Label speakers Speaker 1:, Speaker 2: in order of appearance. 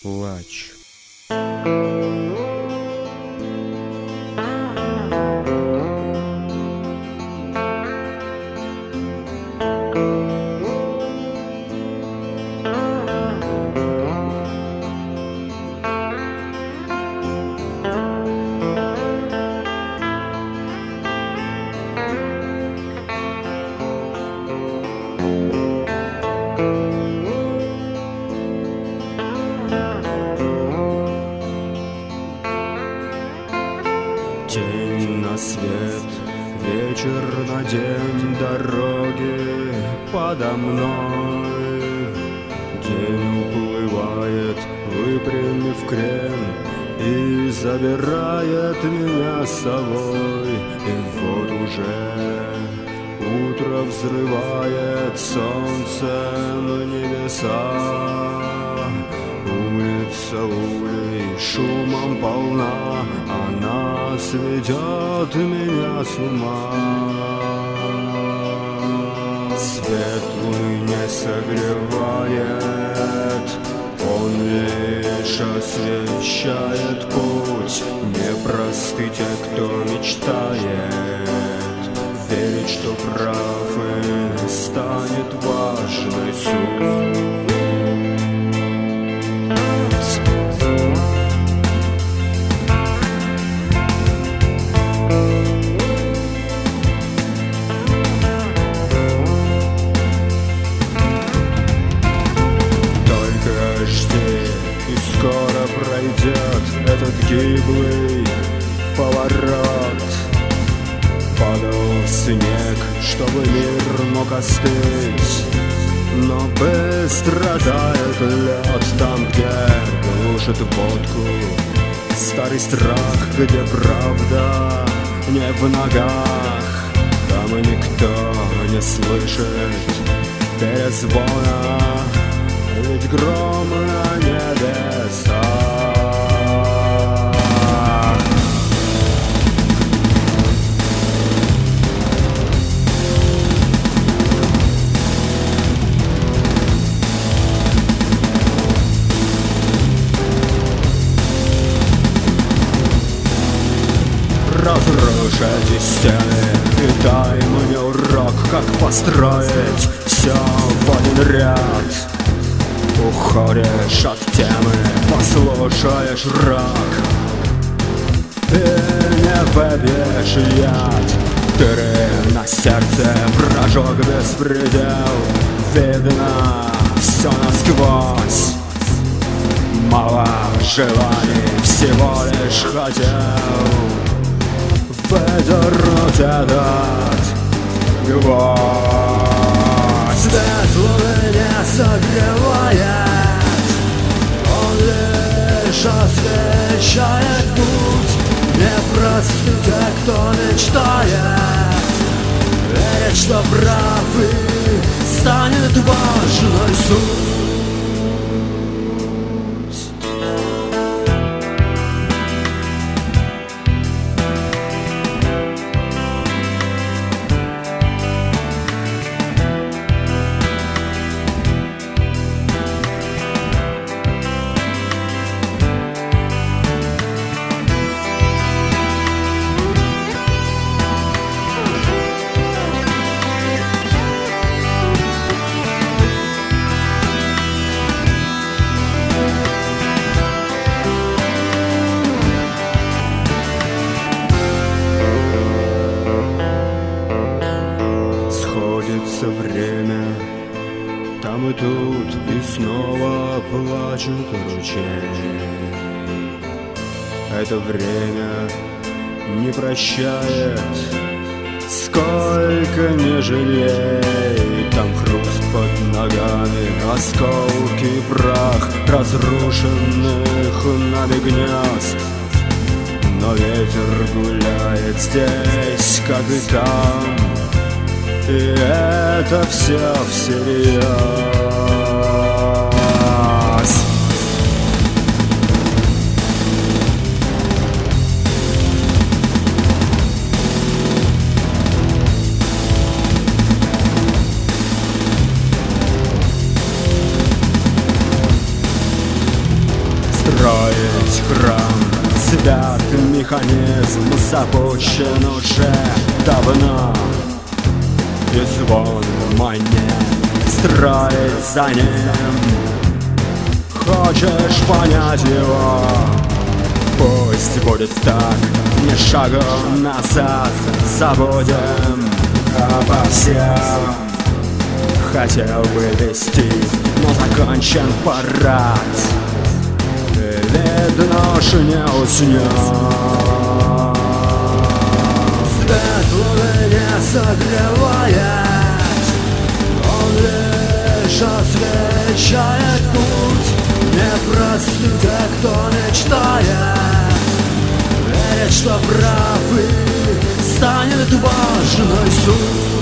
Speaker 1: плачь. Тень на свет, вечер на день, дороги подо мной. День уплывает, выпрямив крен, и забирает меня с собой. И вот уже утро взрывает солнцем небеса. Улица улей шумом полна, она сведет меня с ума. Свет луны не согревает, он лишь освещает путь. Непросты те, кто мечтает верить, что прав и станет важной суть. Скоро пройдет этот гиблый поворот. Падал снег, чтобы мир мог остыть, но быстро тает лед там, где глушит водку старый страх, где правда не в ногах. Там и никто не слышит перезвона, ведь гром на небесах. Разрушайте стены и дай мне урок, как построить все в один ряд. Уходишь от темы, послушаешь рок и не выпьешь яд. Дыры на сердце, прожег беспредел, видно все насквозь. Мало желаний, всего лишь хотел выдернуть этот гвоздь. Свет луны не согревает, он лишь освещает путь. Непросты те, кто мечтает верить, что прав и станет важной суть. Время там и тут, и снова плачут ручей. Это время не прощает, сколько не жалей. Там хруст под ногами, осколки и прах разрушенных нами гнезд. Но ветер гуляет здесь, как и там, и это все всерьез. Храм свят, механизм запущен уже давно, и звон монет строит за ним. Хочешь понять его? Пусть будет так, ни шагом назад. Забудем обо всем. Хотел бы вести, но закончен парад. Видно, уж не уснет. Свет луны не согревает, он лишь освещает путь. Не просты те, кто мечтает верить, что прав и станет важной суть.